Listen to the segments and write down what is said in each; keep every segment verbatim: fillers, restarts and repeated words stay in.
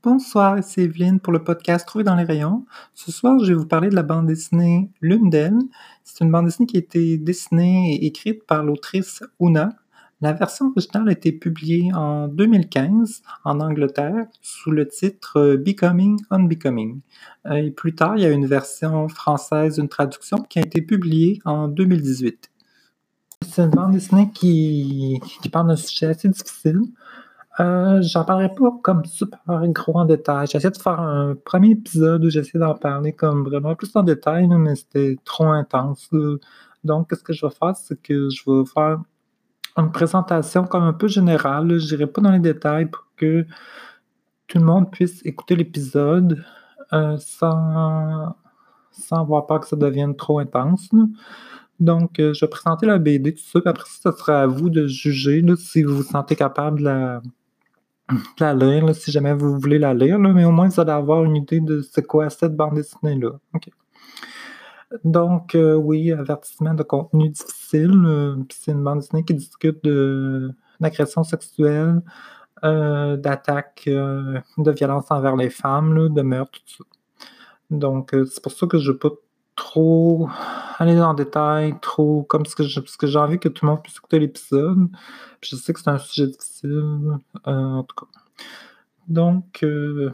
Bonsoir, c'est Evelyne pour le podcast Trouver dans les rayons. Ce soir, je vais vous parler de la bande dessinée L'une d'elles. C'est une bande dessinée qui a été dessinée et écrite par l'autrice Oona. La version originale a été publiée en deux mille quinze en Angleterre sous le titre euh, Becoming Unbecoming. Euh, Et plus tard, il y a une version française, une traduction qui a été publiée en deux mille dix-huit. C'est une bande dessinée qui, qui parle d'un sujet assez difficile. Euh, j'en parlerai pas comme super gros en détail. J'ai essayé de faire un premier épisode où j'essaie d'en parler comme vraiment plus en détail, là, mais c'était trop intense, là. Donc, qu'est-ce que je vais faire, c'est que je vais faire une présentation comme un peu générale, là. Je n'irai pas dans les détails pour que tout le monde puisse écouter l'épisode euh, sans, sans avoir peur que ça devienne trop intense, là. Donc, euh, je vais présenter la B D, tout ça, puis après ça, ce sera à vous de juger là, si vous vous sentez capable de la la lire, là, si jamais vous voulez la lire, là, mais au moins vous allez avoir une idée de c'est quoi cette bande dessinée-là. OK. Donc, euh, oui, avertissement de contenu difficile. Euh, c'est une bande dessinée qui discute de d'agression sexuelle, euh, d'attaques, euh, de violence envers les femmes, là, de meurtre, tout ça. Donc, euh, c'est pour ça que je ne veux pas trop aller dans le détail, trop comme ce que je- parce que j'ai envie que tout le monde puisse écouter l'épisode. Puis je sais que c'est un sujet difficile, euh, en tout cas. Donc, euh,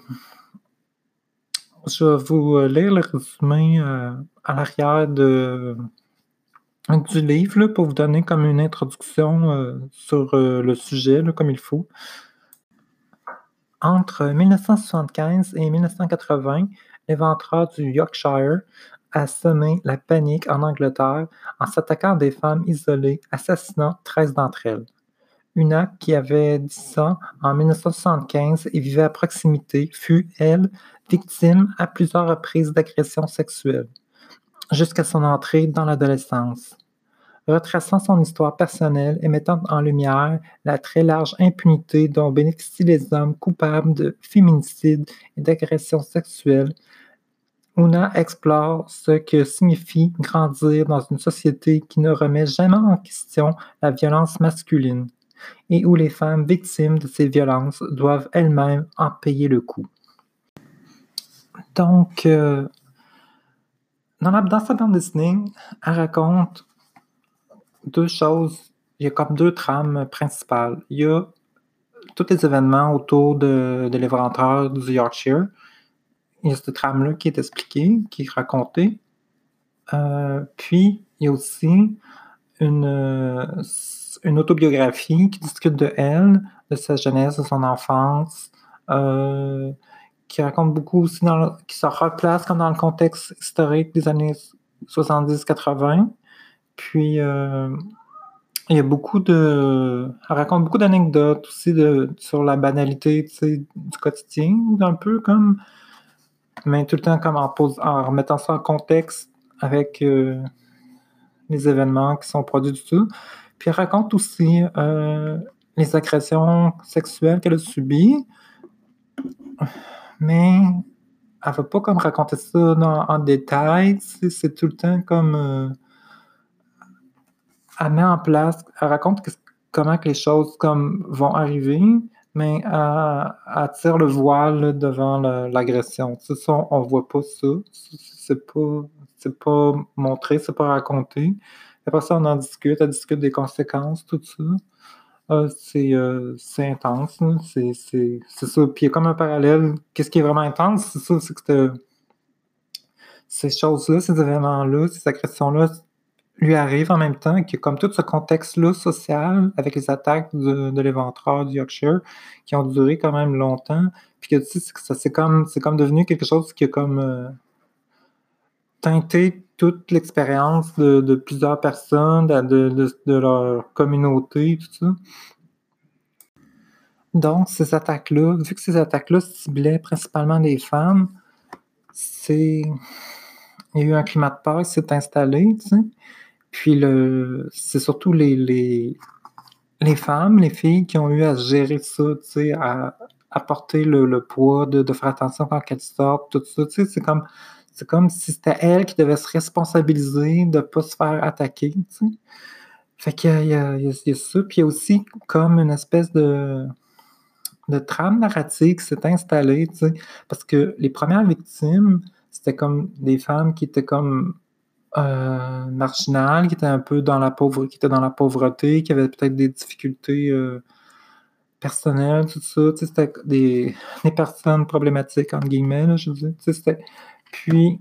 je vais vous euh, lire le résumé euh, à l'arrière de, du livre là, pour vous donner comme une introduction euh, sur euh, le sujet, là, comme il faut. Entre mille neuf cent soixante-quinze et mille neuf cent quatre-vingts, l'éventreur du Yorkshire a semé la panique en Angleterre en s'attaquant à des femmes isolées, assassinant treize d'entre elles. Una, qui avait dix ans en mille neuf cent soixante-quinze et vivait à proximité, fut, elle, victime à plusieurs reprises d'agressions sexuelles, jusqu'à son entrée dans l'adolescence. Retraçant son histoire personnelle et mettant en lumière la très large impunité dont bénéficient les hommes coupables de féminicide et d'agressions sexuelles, Una explore ce que signifie grandir dans une société qui ne remet jamais en question la violence masculine et où les femmes victimes de ces violences doivent elles-mêmes en payer le coût. Donc, euh, dans, la, dans sa bande dessinée, elle raconte deux choses. Il y a comme deux trames principales. Il y a tous les événements autour de, de l'éventreur du Yorkshire. Il y a cette trame-là qui est expliquée, qui est racontée. Euh, puis, il y a aussi une, une autobiographie qui discute de elle, de sa jeunesse, de son enfance, euh, qui raconte beaucoup aussi, dans le, qui se replace comme dans le contexte historique des années soixante-dix quatre-vingts. Puis, euh, il y a beaucoup de... Elle raconte beaucoup d'anecdotes aussi de, sur la banalité, tu sais, du quotidien, un peu comme... Mais tout le temps comme en, pose, en remettant ça en contexte avec euh, les événements qui sont produits du tout. Puis elle raconte aussi euh, les agressions sexuelles qu'elle a subies, mais elle ne va pas comme raconter ça dans, en détail. C'est, c'est tout le temps comme... Euh, elle met en place... Elle raconte que, comment que les choses comme vont arriver, mais elle, elle tire le voile devant la, l'agression. Tu sais, ça, on ne voit pas ça. C'est pas, c'est pas montré, c'est pas raconté. Après ça, on en discute, elle discute des conséquences, tout ça. Euh, c'est, euh, c'est intense, là. C'est, c'est, c'est ça. Puis il y a comme un parallèle. Qu'est-ce qui est vraiment intense, c'est ça, c'est que c'était- ces choses-là, ces événements-là, ces agressions-là lui arrivent en même temps, qu'il y a comme tout ce contexte-là social avec les attaques de, de l'éventreur du Yorkshire qui ont duré quand même longtemps. Puis que tu sais, c'est, que ça, c'est, comme, c'est comme devenu quelque chose qui a comme euh, teinté toute l'expérience de, de plusieurs personnes, de, de, de, de leur communauté, tout ça. Donc, ces attaques-là, vu que ces attaques-là ciblaient principalement les femmes, c'est... il y a eu un climat de peur qui s'est installé, tu sais. Puis, le... c'est surtout les, les... les femmes, les filles qui ont eu à gérer ça, tu sais, à, à porter le, le poids de, de faire attention quand elles sortent, tout ça, tu sais, c'est comme, c'est comme si c'était elles qui devaient se responsabiliser de ne pas se faire attaquer, tu sais. Fait qu'il y a, il y a, il y a ça, puis il y a aussi comme une espèce de... de trame narrative qui s'est installée, tu sais, parce que les premières victimes, c'était comme des femmes qui étaient comme euh, marginales, qui étaient un peu dans la pauvre, qui étaient dans la pauvreté, qui avaient peut-être des difficultés euh, personnelles, tout ça, tu sais, c'était des, des personnes problématiques, entre guillemets, là, je veux dire, tu sais, c'était... Puis,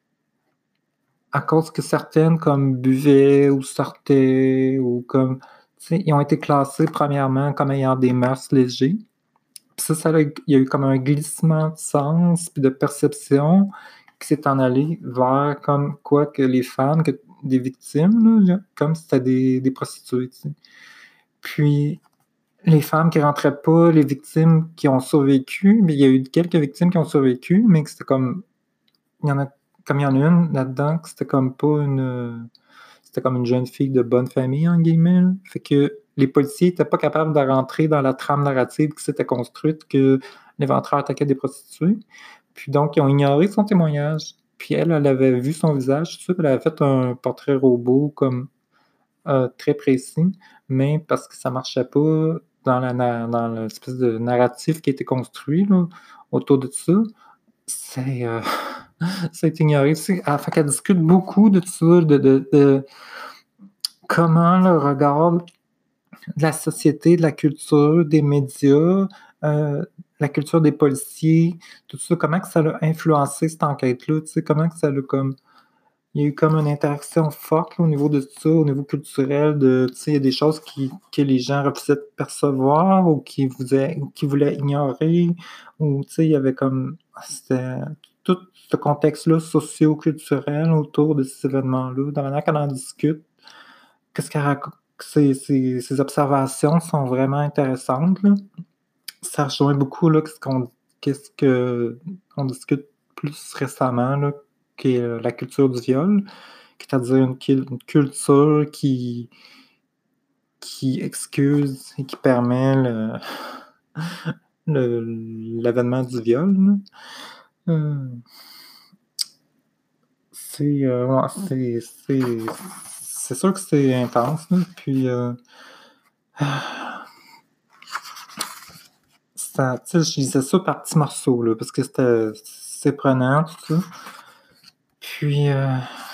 à cause que certaines, comme, buvaient ou sortaient, ou comme, tu sais, ils ont été classés, premièrement, comme ayant des mœurs légers. Puis ça, ça a- il y a eu comme un glissement de sens puis de perception qui s'est en allé vers comme quoi que les femmes, que des victimes, là, comme si c'était des, des prostituées, tu sais. Puis les femmes qui rentraient pas, les victimes qui ont survécu, mais il y a eu quelques victimes qui ont survécu, mais que c'était comme, il y en a, comme il y en a une là-dedans, que c'était comme pas une, c'était comme une jeune fille de bonne famille, en guillemets, là. Fait que les policiers étaient pas capables de rentrer dans la trame narrative qui s'était construite que l'éventreur attaquait des prostituées. Puis donc, ils ont ignoré son témoignage. Puis elle, elle avait vu son visage, tout ça, puis elle avait fait un portrait robot comme euh, très précis, mais parce que ça marchait pas dans la na- dans l'espèce de narratif qui a été construit là, autour de ça, c'est euh, ça a été ignoré. Tu sais, elle, fait qu'elle discute beaucoup de tout ça, de, de, de comment le regard de la société, de la culture, des médias, euh, la culture des policiers, tout ça, comment que ça a influencé cette enquête-là, tu sais, comment que ça l'a comme... Il y a eu comme une interaction forte là, au niveau de ça, au niveau culturel, de, tu sais, il y a des choses qui, que les gens refusaient de percevoir ou qui voulaient, ou qui voulaient ignorer, ou, tu sais, il y avait comme... C'était tout ce contexte-là socio-culturel autour de ces événements-là, de la manière qu'on en discute, qu'est-ce qu'elle raconte, ces, ces, ces observations sont vraiment intéressantes, là. Ça rejoint beaucoup là, ce qu'on qu'est-ce que on discute plus récemment, là, qui est euh, la culture du viol, c'est-à-dire une, une culture qui, qui excuse et qui permet le, le, l'avènement du viol. Là. Euh, c'est, euh, ouais, c'est, c'est, c'est sûr que c'est intense, là, puis euh, ça, tu sais, je disais ça par petits morceaux, là, parce que c'était, c'est prenant, tout ça. Puis, euh,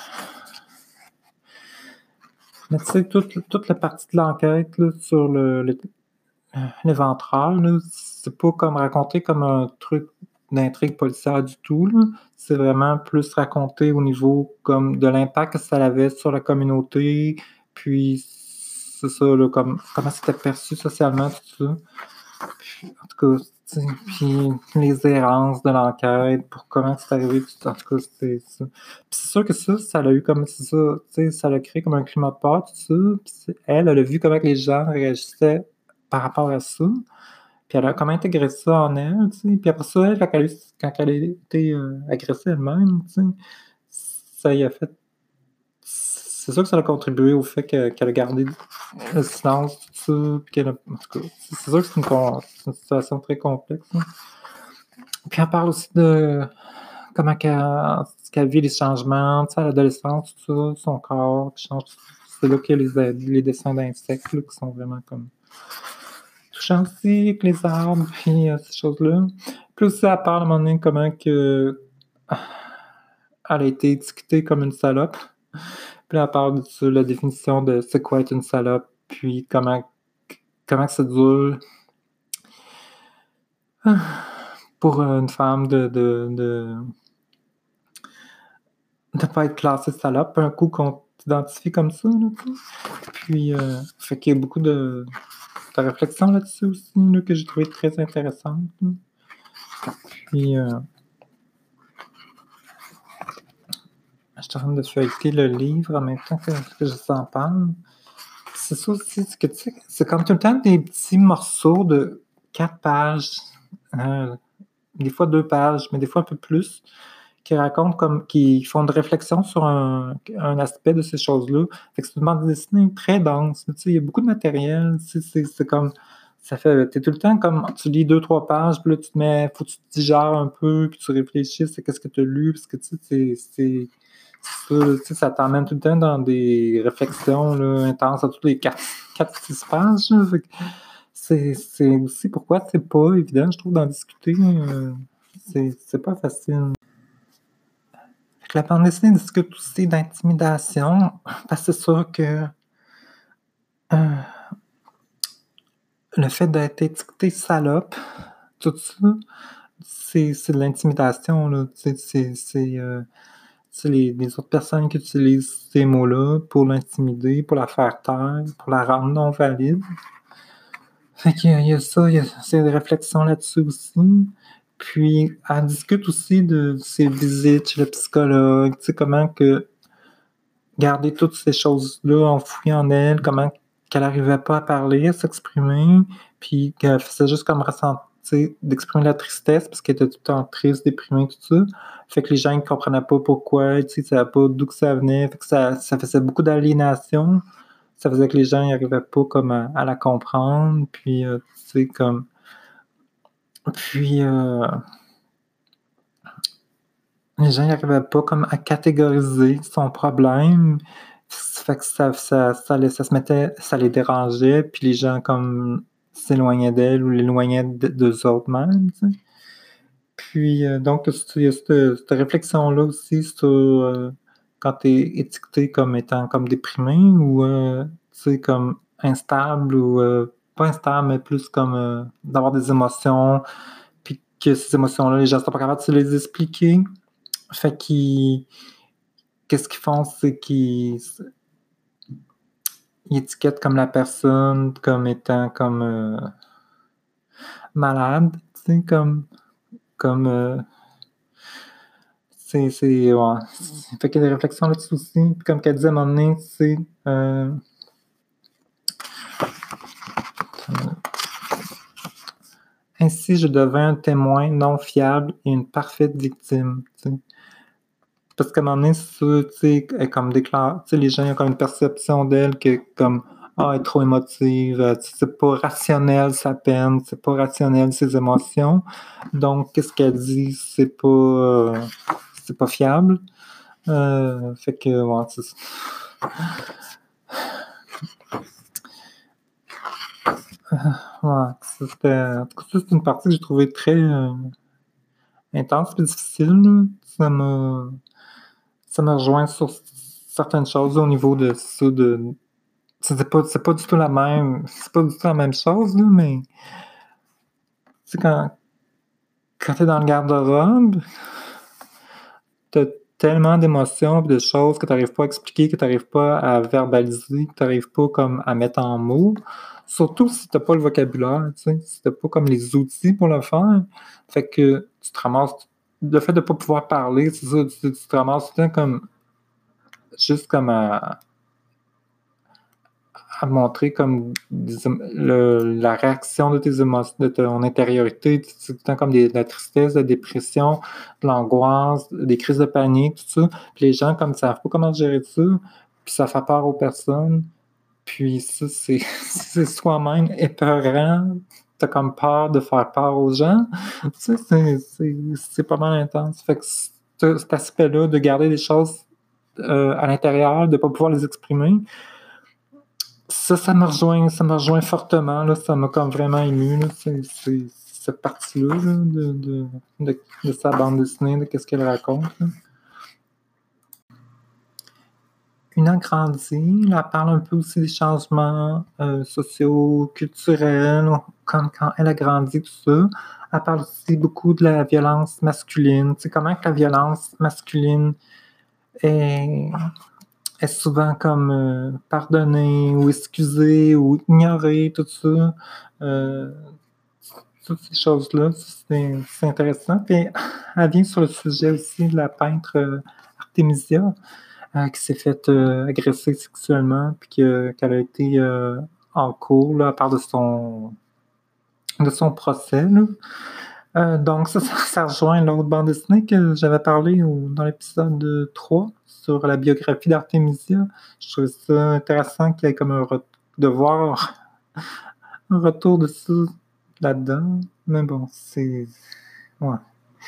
mais tu sais, toute, toute la partie de l'enquête là, sur le, le, l'éventreur, là, c'est pas comme raconté comme un truc d'intrigue policière du tout, là. C'est vraiment plus raconté au niveau comme de l'impact que ça avait sur la communauté, puis c'est ça, là, comme, comment c'était perçu socialement, tout ça. Puis, en tout cas, tu sais, puis les errances de l'enquête, pour comment c'est arrivé, tout, en tout cas, c'était ça. Puis c'est sûr que ça, ça l'a eu comme, c'est ça, tu sais, ça l'a créé comme un climat de peur, tout ça. Puis c'est- elle, elle a vu comment que les gens réagissaient par rapport à ça. Puis elle a comment intégré ça en elle, tu sais. Puis après ça, elle, quand elle a, eu- quand elle a été euh, agressée elle-même, tu sais, ça y a fait. C'est sûr que ça a contribué au fait que- qu'elle a gardé le silence, tout ça, puis qu'elle a... En tout cas, c'est sûr que c'est une, con- c'est une situation très complexe, hein. Puis elle parle aussi de comment qu'elle, qu'elle vit les changements, tu sais, à l'adolescence, tout ça, son corps qui change. C'est là qu'il y a les, les dessins d'insectes là, qui sont vraiment comme touchants aussi, avec les arbres, puis euh, ces choses-là. Puis aussi, elle parle à un moment donné comment que elle a été étiquetée comme une salope. Puis là, elle parle de la définition de c'est quoi être une salope, puis comment, comment c'est dur pour une femme de de, de, de pas être classée salope, un coup qu'on t'identifie comme ça. Là, puis, euh, fait qu'il y a beaucoup de, de réflexion là-dessus aussi, là, que j'ai trouvé très intéressante. Là. Puis, euh, je suis en train de feuilleter le livre en même temps que, que je t'en parle. C'est ça aussi, c'est que tu sais, c'est comme tout le temps des petits morceaux de quatre pages, euh, des fois deux pages, mais des fois un peu plus, qui racontent comme, qui font de réflexion sur un, un aspect de ces choses-là. Fait que c'est une bande dessinée très dense, tu sais, il y a beaucoup de matériel, c'est, c'est, c'est comme, ça fait, t'es tout le temps comme, tu lis deux, trois pages, puis là, tu te mets, faut que tu te digères un peu, puis tu réfléchisses à qu'est-ce que tu as lu, parce que, tu sais, c'est, c'est, ça, tu sais, ça t'emmène tout le temps dans des réflexions là, intenses à tous les quatre six pages. Là, fait que c'est c'est aussi pourquoi c'est pas évident, je trouve, d'en discuter, heu, c'est c'est pas facile. Fait que la bande dessinée discute aussi d'intimidation, parce que c'est sûr que, heu, le fait d'être étiqueté salope, tout ça, c'est c'est de l'intimidation, là, tu sais, c'est c'est, heu, c'est les les autres personnes qui utilisent ces mots-là pour l'intimider, pour la faire taire, pour la rendre non valide. Fait qu'il y a il y a ça, il y a ces réflexions là-dessus aussi. Puis elle discute aussi de ses visites chez le psychologue, tu sais, comment que garder toutes ces choses-là enfouies en elle, comment qu'elle arrivait pas à parler, à s'exprimer, puis qu'elle faisait juste comme ressentir d'exprimer la tristesse parce qu'elle était tout le temps triste, déprimée, tout ça. Fait que les gens, ils comprenaient pas pourquoi, tu sais, ils savaient pas d'où que ça venait, fait que ça ça faisait beaucoup d'aliénation. Ça faisait que les gens, ils arrivaient pas comme à à la comprendre, puis, heu, tu sais, comme puis, heu les gens n'arrivaient pas comme à catégoriser son problème. Ça fait que ça ça ça les ça se mettait ça les dérangeait, puis les gens comme s'éloignaient d'elle ou l'éloignaient d d'eux autres mêmes, tu sais. Puis, heu, donc il y a cette cette réflexion-là aussi sur, heu, quand tu es étiqueté comme étant comme déprimé ou, heu, tu sais, comme instable ou, heu, pas instable, mais plus comme, heu, d'avoir des émotions, puis que ces émotions-là, les gens sont pas capables de se les expliquer. Fait qu'ils qu'est-ce qu'ils font, c'est qu'ils s ils étiquettent comme la personne comme étant comme, heu, malade, tu sais, comme comme, heu, c'est c'est ouais, fait qu'il y a des réflexions là-dessus aussi. Puis comme qu'elle disait à un moment donné, c'est, heu, «Ainsi je devins un témoin non fiable et une parfaite victime», tu sais. Parce qu'à un moment donné, c'est ça, tu sais, elle comme déclare tu sais, les gens, ils ont comme une perception d'elle que comme: «Ah, elle est trop émotive, heu, tu sais, c'est pas rationnel sa peine, c'est pas rationnel ses émotions». Donc qu'est-ce qu'elle dit, c'est pas, heu, c'est pas fiable. Heu, fait que ouais, c'est ça. Ouais, c'était en tout cas, ça, c'est une partie que j'ai trouvée très, heu, intense et difficile, là. Ça m'a ça m'a rejoint sur certaines choses au niveau de ça, de c'est pas c'est pas du tout la même c'est pas du tout la même chose, là, mais tu sais, quand quand tu es dans le garde-robe, tu as tellement d'émotions pis de choses que tu arrives pas à expliquer, que tu arrives pas à verbaliser, que tu arrives pas comme à mettre en mots. Surtout si tu as pas le vocabulaire, tu sais, si tu as pas comme les outils pour le faire. Fait que tu te ramasses le fait de pas pouvoir parler, c'est ça, tu tu te ramasses tout le temps comme juste comme à à montrer comme des ém le la réaction de tes émotions, de ton intériorité, tu sais, tout le temps comme des de la tristesse, de la dépression, de l'angoisse, des crises de panique, tout ça. Puis les gens comme ils savent pas comment gérer ça, puis ça fait peur aux personnes, puis ça, c'est c'est soi-même épeurant. Tu as comme peur de faire peur aux gens. Tu sais, c'est c'est c'est pas mal intense. Fait que ce cet aspect-là de garder les choses, heu, à l'intérieur, de pas pouvoir les exprimer, ça, ça me rejoint ça me rejoint fortement, là, ça m'a comme vraiment ému, là, c'est c'est cette partie-là, là, de de de de sa bande dessinée, de qu'est-ce qu'elle raconte, là. Une a grandi, elle parle un peu aussi des changements, heu, sociaux, culturels, comme quand elle a grandi, tout ça. Elle parle aussi beaucoup de la violence masculine, tu sais, comment que la violence masculine est est souvent comme, heu, pardonnée ou excusée ou ignorée, tout ça. Heu, toutes ces choses-là, c'est c'est intéressant. Puis elle vient sur le sujet aussi de la peintre, heu, Artemisia, heu, qui s'est faite, heu, agresser sexuellement puis que qu'elle a été, heu, en cours, là, elle parle de son de son procès, là. Heu, donc ça, ça ça rejoint l'autre bande dessinée que j'avais parlé au dans l'épisode, heu, trois sur la biographie d'Artemisia. Je trouvais ça intéressant qu'il y ait comme un ret de voir un retour de ça là-dedans. Mais bon, c'est ouais,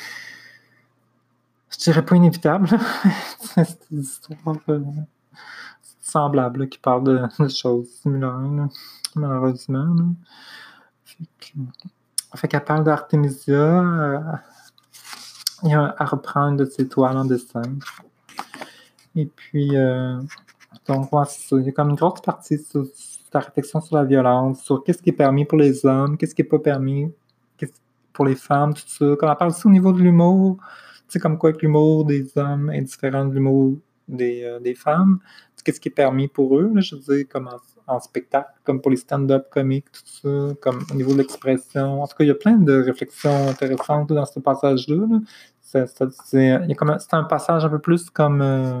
je dirais pas inévitable, là. C'est des histoires, heu, semblables, là, qui parlent de de choses similaires, là, malheureusement, là. Fait qu'elle parle d'Artemisia, euh, et elle reprend une de ses toiles en dessin. Et puis, euh, donc, ouais, c'est ça. Il y a comme une grosse partie sur, sur la réflexion sur la violence, sur qu'est-ce qui est permis pour les hommes, qu'est-ce qui est pas permis pour les femmes, tout ça. Comme elle parle aussi au niveau de l'humour, tu sais, comme quoi que l'humour des hommes est différent de l'humour des, euh, des femmes. Qu'est-ce qui est permis pour eux, là, je veux dire, comme en, en spectacle, comme pour les stand-up comiques, tout ça, comme au niveau de l'expression. En tout cas, il y a plein de réflexions intéressantes dans ce passage-là. Là. C'est, c'est, c'est, il y a comme, c'est un passage un peu plus comme euh,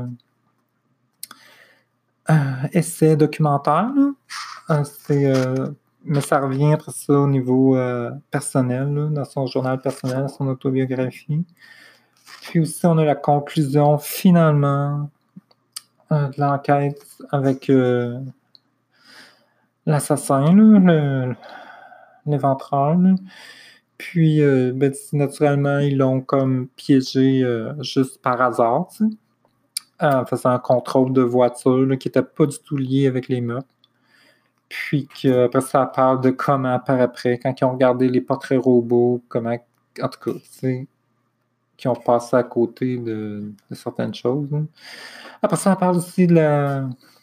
euh, essai documentaire. Là. Euh, c'est, euh, mais ça revient après ça au niveau euh, personnel, là, dans son journal personnel, son autobiographie. Puis aussi, on a la conclusion, finalement, euh, de l'enquête avec euh, l'assassin, là, le, l'éventreur. Là. Puis, euh, ben, naturellement, ils l'ont comme piégé euh, juste par hasard, tu sais, en faisant un contrôle de voiture là, qui n'était pas du tout lié avec les meurtres. Puis que, après ça parle de comment par après, quand ils ont regardé les portraits robots, comment, en tout cas, tu sais, qui ont passé à côté de, de certaines choses. Hein. Après ça, on parle aussi de la...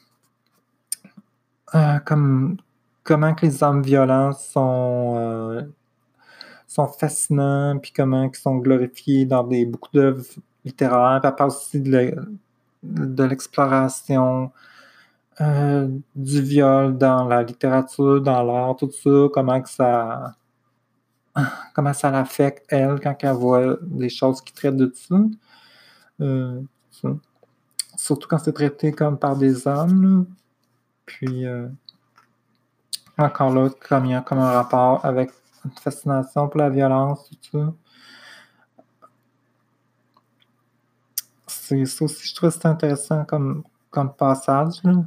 Euh, comme, comment que les hommes violents sont, euh, sont fascinants, puis comment ils sont glorifiés dans des, beaucoup d'œuvres littéraires. Puis elle parle aussi de, la, de l'exploration euh, du viol dans la littérature, dans l'art, tout ça, comment que ça... comment ça l'affecte, elle, quand elle voit des choses qui traitent de ça. Euh, ça. Surtout quand c'est traité comme par des hommes. Là. Puis, euh, encore là, comme il y a comme un rapport avec une fascination pour la violence, tout ça. C'est ça aussi, je trouve que c'est intéressant comme, comme passage. Là.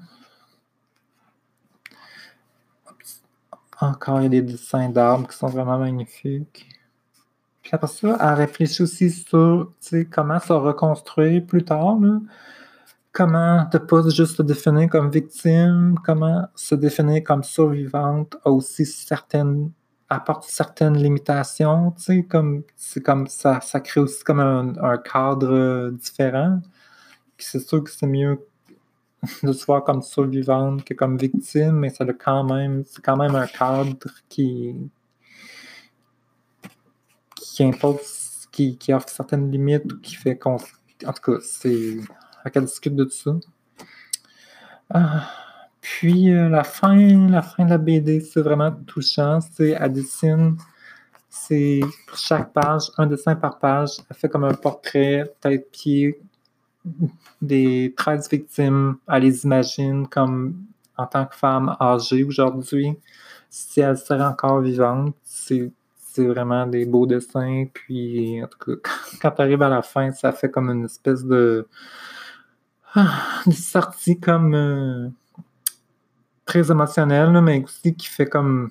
Encore, il y a des dessins d'arbres qui sont vraiment magnifiques. Puis après ça, elle réfléchit aussi sur comment se reconstruire plus tard. Là. Comment ne pas juste se définir comme victime, comment se définir comme survivante a aussi certaines, apporte certaines limitations, tu sais, comme, c'est comme ça, ça crée aussi comme un, un cadre différent. Puis c'est sûr que c'est mieux de se voir comme survivante que comme victime, mais ça a quand même, c'est quand même un cadre qui, qui impose, qui, qui offre certaines limites ou qui fait qu'on, en tout cas, c'est, à qu'elle discute de tout ça. Ah, puis euh, la fin, la fin de la B D, c'est vraiment touchant. C'est, elle dessine, c'est pour chaque page, un dessin par page. Elle fait comme un portrait, tête-pied, des treize victimes. Elle les imagine comme en tant que femme âgée aujourd'hui. Si elle serait encore vivante, c'est, c'est vraiment des beaux dessins. Puis, en tout cas, quand tu arrives à la fin, ça fait comme une espèce de... Ah, une sortie comme... Euh, très émotionnel, là, mais aussi qui fait comme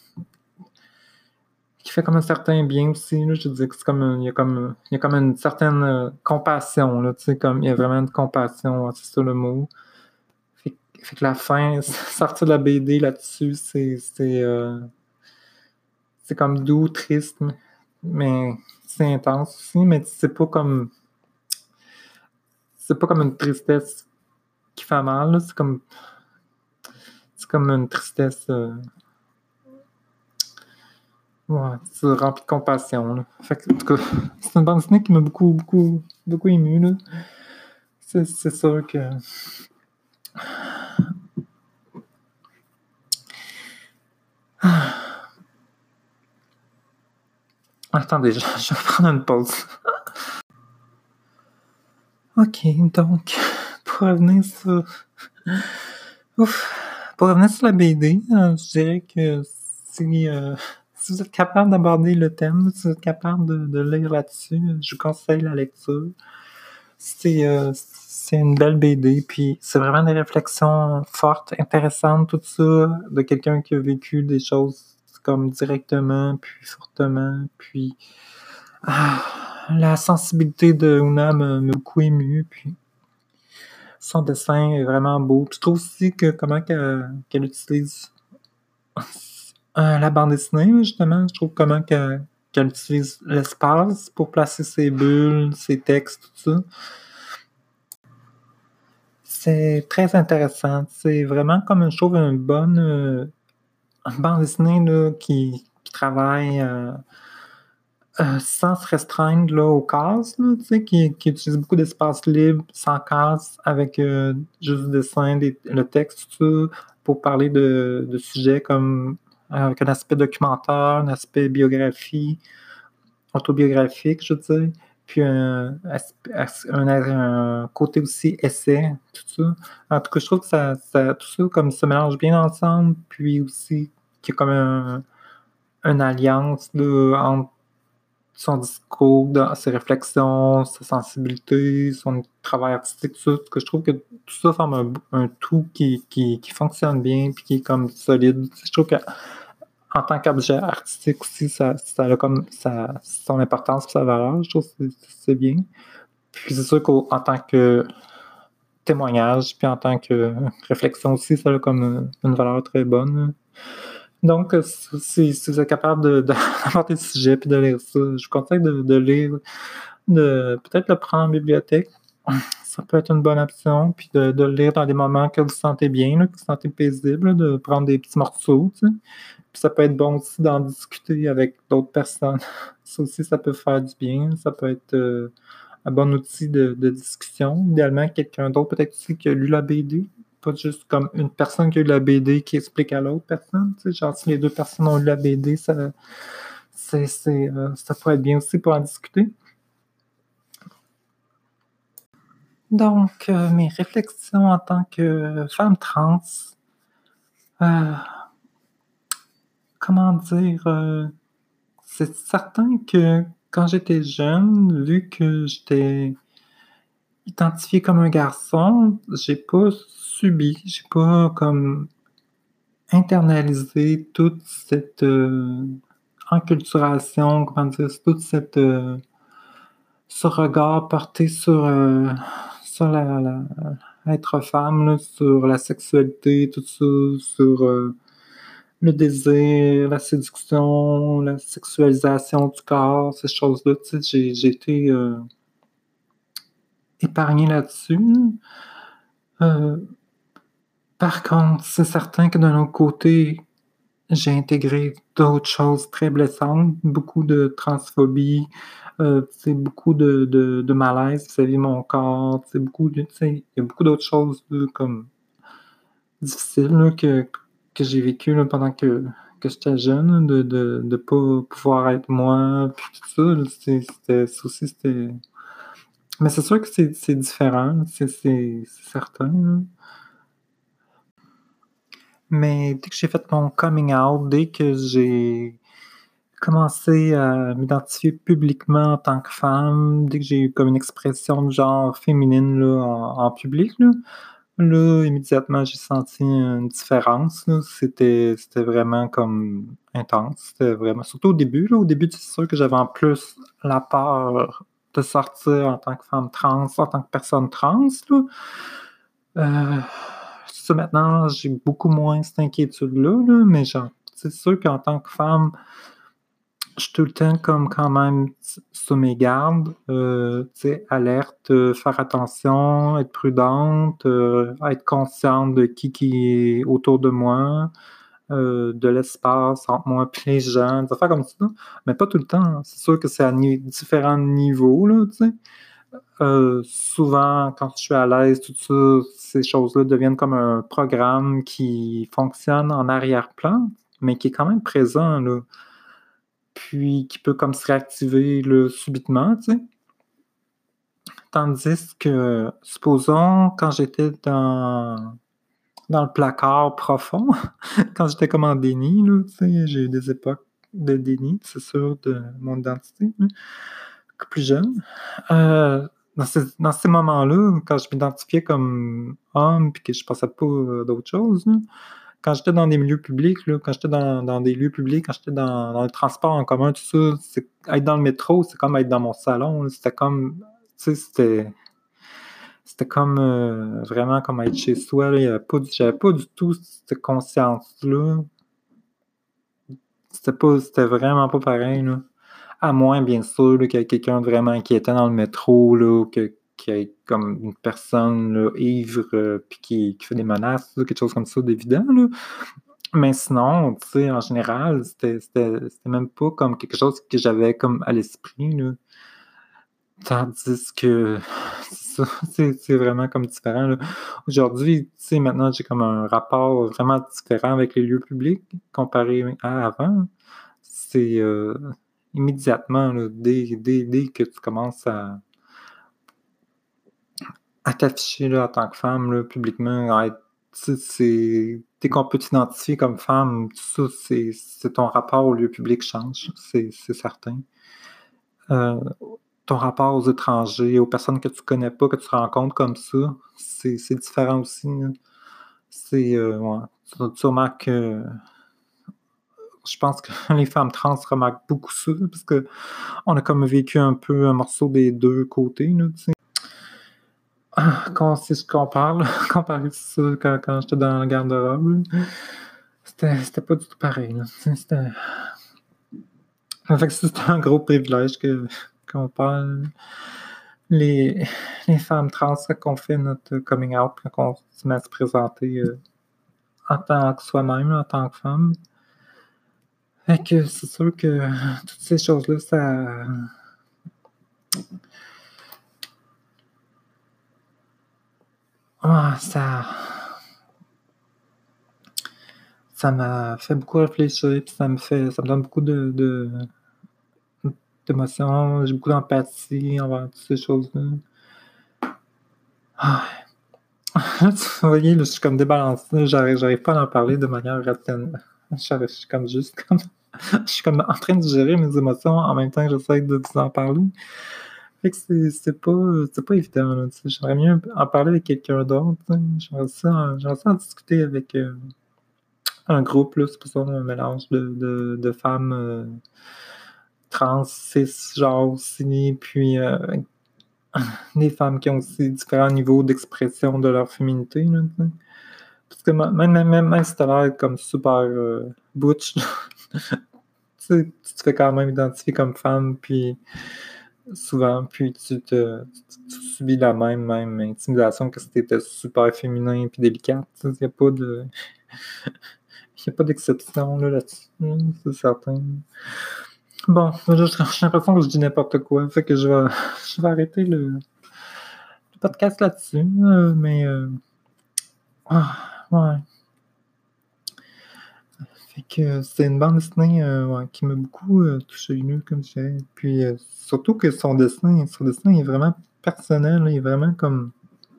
qui fait comme un certain bien aussi. Là, je dis que c'est comme un- il y a comme il y a comme une certaine euh, compassion, là, tu sais, comme il y a vraiment une compassion, c'est ça le mot. Fait, fait que la fin, sortir de la B D là-dessus, c'est c'est euh, c'est comme doux, triste, mais, mais c'est intense aussi, mais c'est pas comme c'est pas comme une tristesse qui fait mal, là, c'est comme c'est comme une tristesse euh, ouais, c'est rempli de compassion. Là. Fait que, en tout cas, c'est une bande dessinée qui m'a beaucoup, beaucoup, beaucoup ému. Là. C'est, c'est sûr que. Attendez, je, je vais prendre une pause. Ok, donc, pour revenir sur. Ouf. Pour revenir sur la B D, euh, je dirais que si, euh, si vous êtes capable d'aborder le thème, si vous êtes capable de, de lire là-dessus, je vous conseille la lecture. C'est, euh, c'est une belle B D, puis c'est vraiment des réflexions fortes, intéressantes, tout ça, de quelqu'un qui a vécu des choses comme directement, puis fortement, puis ah, la sensibilité de Una m'a, m'a beaucoup ému, puis son dessin est vraiment beau. Puis je trouve aussi que comment qu'elle, qu'elle utilise Euh, la bande dessinée, justement, je trouve comment qu'elle, qu'elle utilise l'espace pour placer ses bulles, ses textes, tout ça. C'est très intéressant. C'est vraiment comme, je trouve, une bonne euh, bande dessinée là, qui, qui travaille euh, euh, sans se restreindre là, aux cases, là, tu sais, qui, qui utilise beaucoup d'espace libre, sans cases, avec euh, juste le dessin, des- le texte, tout ça, pour parler de, de sujets comme euh, avec un aspect documentaire, un aspect biographie, autobiographique, je veux dire, puis un, aspe- as- un, un côté aussi essai, tout ça. En tout cas, je trouve que ça, ça- tout ça comme se mélange bien ensemble, puis aussi qu'il y a comme un, une alliance là, entre son discours, dans ses réflexions, sa sensibilité, son travail artistique, tout ça, que je trouve que tout ça forme un, un tout qui, qui, qui fonctionne bien puis qui est comme solide. Je trouve que en tant qu'objet artistique aussi, ça, ça a comme ça, son importance et sa valeur. Je trouve que c'est, c'est bien. Puis c'est sûr qu'en tant que témoignage, puis en tant que réflexion aussi, ça a comme une valeur très bonne. Donc, si, si vous êtes capable de, de, d'aborder le sujet puis de lire ça, je vous conseille de, de lire, de peut-être le prendre en bibliothèque. Ça peut être une bonne option, puis de, de le lire dans des moments que vous sentez bien, là, que vous sentez paisible, là, de prendre des petits morceaux, tu sais. Puis ça peut être bon aussi d'en discuter avec d'autres personnes. Ça aussi, ça peut faire du bien. Ça peut être euh, un bon outil de, de discussion. Idéalement, quelqu'un d'autre, peut-être aussi qui a lu la B D. Pas juste comme une personne qui a lu la B D qui explique à l'autre personne. Tu sais, genre, si les deux personnes ont lu la B D, ça, c'est, c'est, euh, ça pourrait être bien aussi pour en discuter. Donc, euh, mes réflexions en tant que femme trans, euh, comment dire, euh, c'est certain que quand j'étais jeune, vu que j'étais identifié comme un garçon, j'ai pas subi, j'ai pas comme internalisé toute cette euh, enculturation, comment dire, toute cette euh, ce regard porté sur euh, sur la, la- être femme, là, sur la sexualité, tout ça, sur euh, le désir, la séduction, la sexualisation du corps, ces choses-là, tu sais, j'ai, j'ai été euh, épargné là-dessus. Euh, Par contre, c'est certain que d'un autre côté, j'ai intégré d'autres choses très blessantes, beaucoup de transphobie, euh, tu sais, beaucoup de, de, de malaise vis-à-vis de mon corps, tu sais, beaucoup de, tu sais, il y a beaucoup d'autres choses là, comme difficiles là, que, que j'ai vécues là, pendant que, que j'étais jeune, là, de, de, de pas pouvoir être moi, puis tout ça, là, c'était, c'était, ça aussi, c'était... Mais c'est sûr que c'est, c'est différent, c'est, c'est, c'est certain, là. Mais dès que j'ai fait mon coming out, dès que j'ai commencé à m'identifier publiquement en tant que femme, dès que j'ai eu comme une expression de genre féminine là, en, en public, là, là, immédiatement, j'ai senti une différence, là. C'était, c'était vraiment comme intense. C'était vraiment, surtout au début, là. Au début, c'est sûr que j'avais en plus la peur de sortir en tant que femme trans, en tant que personne trans, là. Euh, ça, maintenant, j'ai beaucoup moins cette inquiétude-là, là, mais genre, c'est sûr qu'en tant que femme, je suis tout le temps comme quand même s- sur mes gardes, euh, tu sais, alerte, euh, faire attention, être prudente, euh, être consciente de qui qui est autour de moi, euh, de l'espace entre moi et les gens, des affaires comme ça, mais pas tout le temps, hein. C'est sûr que c'est à ni- différents niveaux, là, tu sais. Euh, souvent, quand je suis à l'aise, tout ça, ces choses-là deviennent comme un programme qui fonctionne en arrière-plan, mais qui est quand même présent, là, puis qui peut comme se réactiver là, subitement, tu sais. Tandis que, supposons, quand j'étais dans, dans le placard profond, quand j'étais comme en déni, là, tu sais, j'ai eu des époques de déni, c'est sûr, de mon identité, là, que plus jeune. Euh, dans ces, dans ces moments-là, quand je m'identifiais comme homme, puis que je pensais pas à d'autres choses, là, quand j'étais dans des milieux publics, là, quand j'étais dans, dans des lieux publics, quand j'étais dans, dans le transport en commun, tout ça, c'est, être dans le métro, c'est comme être dans mon salon, là. C'était comme, tu sais, c'était, c'était comme euh, vraiment comme être chez soi, là. Il y avait pas du- j'avais pas du tout cette conscience-là c'était pas c'était vraiment pas pareil, là. À moins, bien sûr, là, qu'il y ait quelqu'un de vraiment inquiétant dans le métro, là, que qu'il y ait comme une personne, là, ivre, heu, puis qui qui fait des menaces, là, quelque chose comme ça d'évident, là. Mais sinon, tu sais, en général, c'était c'était c'était même pas comme quelque chose que j'avais comme à l'esprit, là. Tandis que c'est ça, c'est c'est vraiment comme différent, là. Aujourd'hui, tu sais, maintenant, j'ai comme un rapport vraiment différent avec les lieux publics comparé à avant. C'est, heu, immédiatement, là, dès dès dès que tu commences à à t'afficher, là, en tant que femme, là, publiquement, à être tu sais, c'est dès qu'on peut t'identifier comme femme, tout ça, c'est c'est ton rapport au lieu public change, c'est c'est certain. Heu, ton rapport aux étrangers, aux personnes que tu connais pas, que tu rencontres comme ça, c'est c'est différent aussi, là. C'est, heu, ouais, tu tu remarques que je pense que les femmes trans remarquent beaucoup ça, parce qu'on a comme vécu un peu un morceau des deux côtés, là, tu sais. Ah, quand si je compare, là, comparé ça quand quand j'étais dans le garde-robe, là, c'était c'était pas du tout pareil, là, tu sais, c'était fait que ça, c'était un gros privilège que qu'on parle. Les les femmes trans, quand on fait notre coming out, quand on se met à se présenter, heu, en tant que soi-même, en tant que femme. Fait que c'est sûr que toutes ces choses-là, ça ah, ça ça m'a fait beaucoup réfléchir, puis ça me fait ça me donne beaucoup de de d'émotions, j'ai beaucoup d'empathie envers toutes ces choses-là. Ah, là, tu voyez, là, je suis comme débalancé, j'arrive j'arrive pas à en parler de manière rationnelle. Je suis comme juste comme je suis comme en train de gérer mes émotions en même temps que j'essaie de vous en parler. Fait que c'est c'est pas, c'est pas évident, là, tu sais. J'aimerais mieux en parler avec quelqu'un d'autre, tu sais. J'aimerais ça j'aimerais ça en discuter avec, heu, un groupe, là, c'est pour ça un mélange de de de femmes, heu, trans, cisgenres aussi, puis, heu, des femmes qui ont aussi différents niveaux d'expression de leur féminité, là, tu sais. Parce que même même même même si tu as l'air comme super, heu, butch, tu sais, tu te fais quand même identifier comme femme, puis souvent, puis tu te tu tu subis la même même intimidation que si tu étais super féminin puis délicate, tu sais, il y a pas de il y a pas d'exception là, là-dessus, là, c'est certain. Bon, là, j'ai j'ai l'impression que je dis n'importe quoi, fait que je vais je vais arrêter le le podcast là-dessus, heu, mais heu, ah, ouais. Fait que c'est une bande dessinée, heu, ouais, qui m'a beaucoup, heu, touché, là, comme je dirais. Puis, heu, surtout que son dessin son dessin est vraiment personnel, là, il est vraiment comme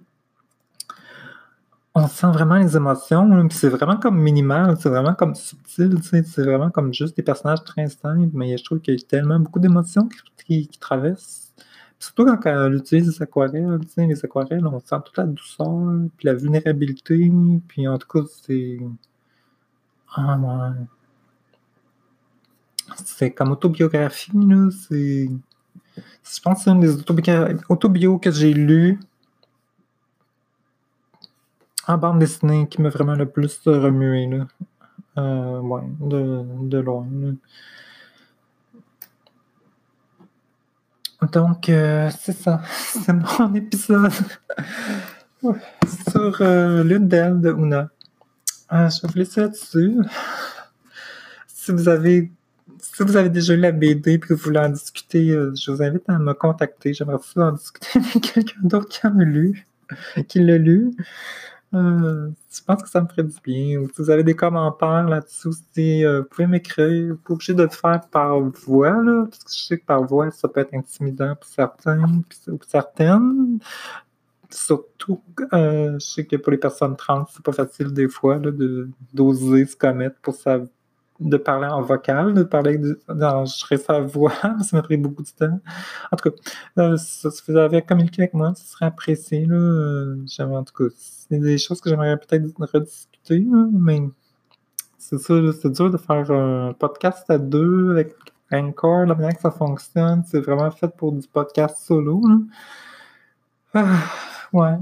on sent vraiment les émotions, là, puis c'est vraiment comme minimal, c'est vraiment comme subtil, tu sais, c'est vraiment comme juste des personnages très simples, mais je trouve qu'il y a tellement beaucoup d'émotions qui qui qui traversent. Surtout quand elle utilise les aquarelles, tu sais, les aquarelles, on sent toute la douceur, puis la vulnérabilité, puis en tout cas, c'est ah ouais, c'est comme autobiographie, là, c'est je pense que c'est une des autobiogra autobios que j'ai lues en bande dessinée qui m'a vraiment le plus remué, là. Heu, ouais, de de loin, là. Donc, heu, c'est ça, c'est mon épisode sur, heu, L'une d'elles de Oona. Heu, je vais vous laisser là-dessus. Si vous avez si vous avez déjà lu la B D et que vous voulez en discuter, heu, je vous invite à me contacter. J'aimerais ça en discuter avec quelqu'un d'autre qui en a lu qui l'a lu. Heu, je pense que ça me ferait du bien. Ou si vous avez des commentaires là-dessus aussi, heu, vous pouvez m'écrire. Vous êtes pas obligé de le faire par voix, là, parce que je sais que par voix, ça peut être intimidant pour certains puis pour certaines. Surtout q heu, je sais que pour les personnes trans, c'est pas facile des fois, là, de d'oser se commettre pour sa de parler en vocal, de parler de d'enregistrer sa voix, ça m'a pris beaucoup de temps. En tout cas, heu, si si vous avez à communiquer avec moi, ce serait apprécié, là, heu, j'aimerais en tout cas, c'est des choses que j'aimerais peut-être rediscuter, là, mais c'est ça, là, c'est dur de faire un podcast à deux avec Anchor, la manière que ça fonctionne, c'est vraiment fait pour du podcast solo, là. Ah, ouais.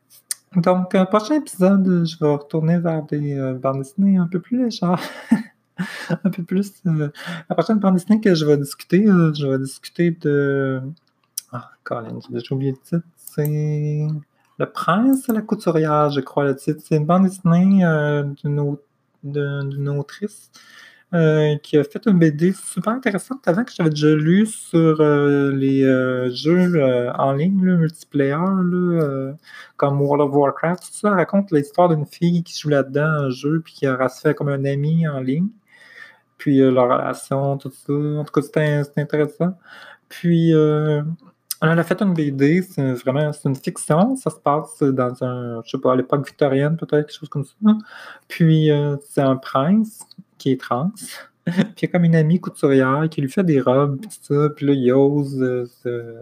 Donc, heu, prochain épisode, je vais retourner vers des, heu, bandes dessinées un peu plus légères. un peu plus, heu, la prochaine bande dessinée que je vais discuter, heu, je vais discuter de ah Colin, j'ai j'ai oublié le titre, c'est Le Prince et la Couturière, je crois le titre. C'est une bande dessinée, heu, d'une au de d'une autrice, heu, qui a fait une B D super intéressante avant que j'avais déjà lu sur, heu, les, heu, jeux, heu, en ligne là, multiplayer là, heu, comme World of Warcraft, tout ça. Elle raconte l'histoire d'une fille qui joue là-dedans, un jeu, puis qui a se fait comme un ami en ligne, puis euh, leur relation, tout ça. En tout cas, c'était c'était intéressant. Puis, euh, elle a fait une B D, c'est vraiment c'est une fiction, ça se passe dans un, je sais pas, à l'époque victorienne, peut-être, quelque chose comme ça. Puis, euh, c'est un prince qui est trans, puis il y a comme une amie couturière qui lui fait des robes, puis tout ça, puis là, il ose euh, se,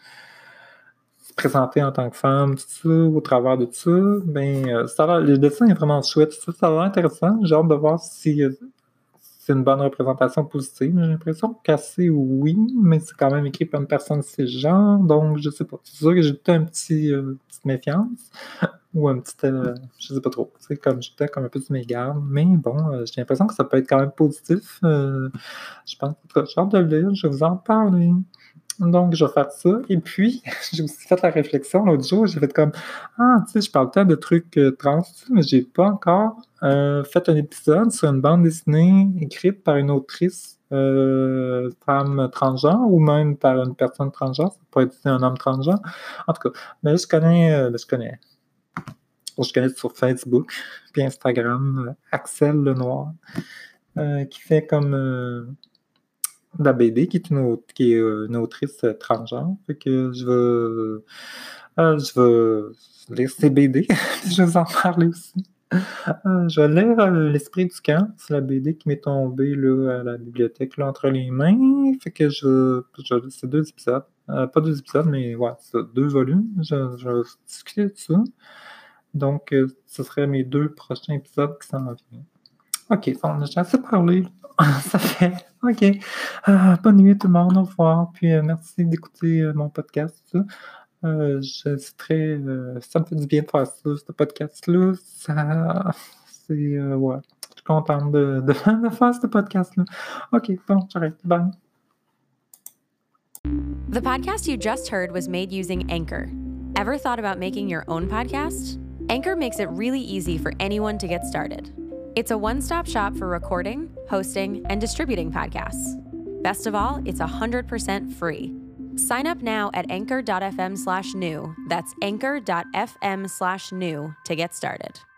se présenter en tant que femme, tout ça, au travers de tout ça. Ben, euh, ça a l'air- le dessin est vraiment chouette, tout ça, ça a l'air intéressant. J'ai hâte de voir si euh, c'est une bonne représentation positive. J'ai l'impression qu'assez oui, mais c'est quand même écrit par une personne cisgenre, donc je sais pas. C'est sûr que j'ai peut-être un petit euh, petite méfiance ou un petit euh, je sais pas trop. C'est comme j'étais comme un peu sur mes gardes, mais bon, euh, j'ai l'impression que ça peut être quand même positif. Euh, je pense que j'ai hâte de le lire, je vais vous en parler. Donc, je vais faire ça. Et puis, j'ai aussi fait la réflexion l'autre jour. J'ai fait comme, ah, tu sais, je parle tant de trucs euh, trans, tu sais, mais j'ai pas encore euh, fait un épisode sur une bande dessinée écrite par une autrice euh, femme transgenre ou même par une personne transgenre. Ça pourrait être un homme transgenre. En tout cas, mais je connais, euh, ben, je connais, je connais sur Facebook puis Instagram euh, Axel Lenoir euh, qui fait comme euh, de la B D, qui est une, au- qui est, euh, une autrice euh, transgenre. Fait que je vais, euh, je vais lire ses B D. Je vais vous en parler aussi. Euh, je vais lire euh, L'Esprit du camp. C'est la B D qui m'est tombée là, à la bibliothèque là, entre les mains. Fait que je, je c'est deux épisodes. Euh, pas deux épisodes, mais ouais, c'est ça, deux volumes. Je, je vais discuter de ça. Donc, euh, ce seraient mes deux prochains épisodes qui s'en viennent. OK, bon, j'ai assez parlé. Ça fait. OK. Ah, bonne nuit tout le monde. Au revoir. Puis euh, merci d'écouter euh, mon podcast. tout ça. Euh, je suis très. euh, ça me fait du bien de faire ça, ce podcast-là. Ça. C'est. euh, ouais. Je suis contente de, de, de faire ce podcast-là. OK, bon, j'arrête. Bye. The podcast you just heard was made using Anchor. Ever thought about making your own podcast? Anchor makes it really easy for anyone to get started. It's a one-stop shop for recording, hosting, and distributing podcasts. Best of all, it's one hundred percent free. Sign up now at anchor.fm slash new. That's anchor.fm slash new to get started.